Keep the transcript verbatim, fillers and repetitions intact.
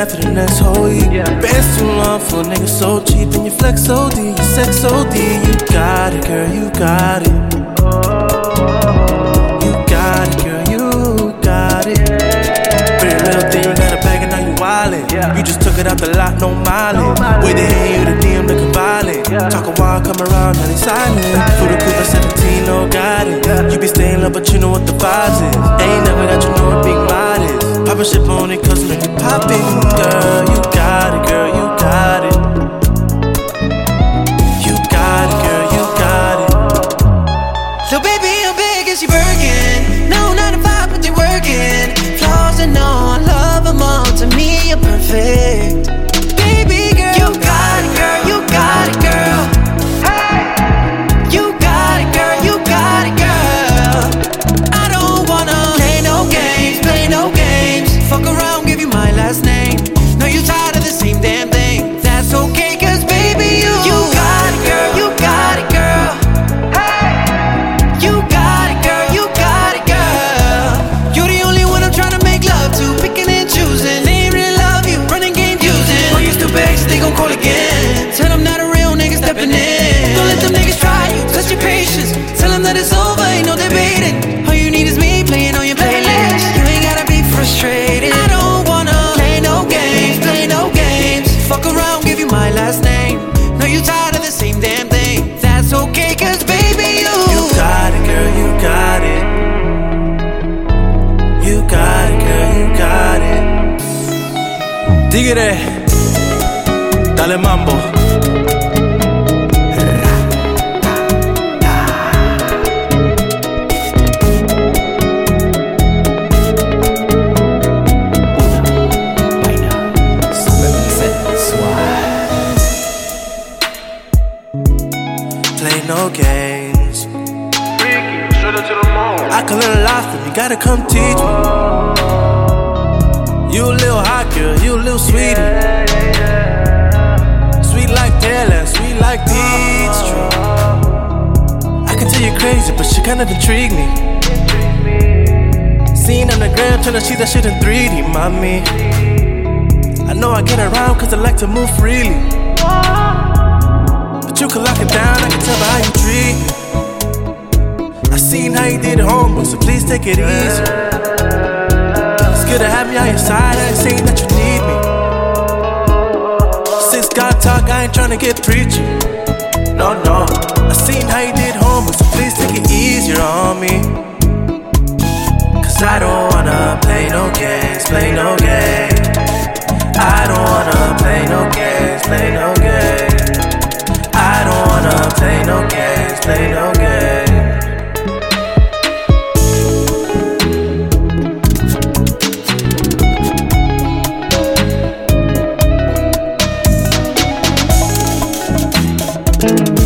for the next whole year. Yeah. Bands too long for a nigga so cheap, and you flex O D, you sex O D. You got it, girl, you got it. You got it, girl, you got it. Pretty little thing, you got a bag and now you wildin'. Yeah. You just took it out the lot, no mileage. Way they hate you, the D M looking violent. Yeah. Talk a while, come around, now they silent. For the coupe at seventeen, no got it. Yeah. You be staying low, but you know what the vibes is. Ain't never that you know it being modest. Pop a shit on it, cause when you poppin', girl, you got it, girl, you got it. You got it, girl, you got it. So baby, I'm big as you Birkin. No, nine to five, but you're working. Flaws and all, I love them all. To me, you're perfect. Baby girl, you got it, girl, you got it, girl. Hey, you got it, girl, you got it, girl. I don't wanna play no games, play no games. Fuck around, give you my last name. No, you tired of the same damn thing. That's okay, cause baby, you You got it, girl, you got it, girl. Hey, you got it, girl, you got it, girl. You're the only one I'm trying to make love to. Picking and choosing, they ain't really love you. Running game using. Oh, you still begs, they gon' call again. Tell them not a real nigga stepping in. Don't let them niggas try you, test your patience. Tell them that it's over, ain't no debating. All you need is me playing on your playlist. You ain't gotta be frustrated. I don't wanna play no games, play no games. Fuck around, give you my last name. No, you tired of the same damn thing. That's okay, cause baby, you You got it, girl, you got it. You got it, girl, you got it. Tigre, dale mambo. Play no games. I can learn a lot from you, gotta come teach me. You a little hot girl, you a little sweetie. Sweet like Taylor, sweet like Peachtree. I can tell you're crazy, but you kind of intrigue me. Seen on the gram, tryna see that shit in three D, mommy. I know I get around cause I like to move freely. But you can lock it down, I can tell by how you treat me. I seen how you did homework, so please take it easy. It's good to have me on your side, I ain't saying that you need me. Since God talk, I ain't tryna get preachy. No, no. I seen how you did homework, so please take it easier on me. Cause I don't wanna play no games, play no games. I don't wanna play no games, play no games. I don't wanna play no games, play no games.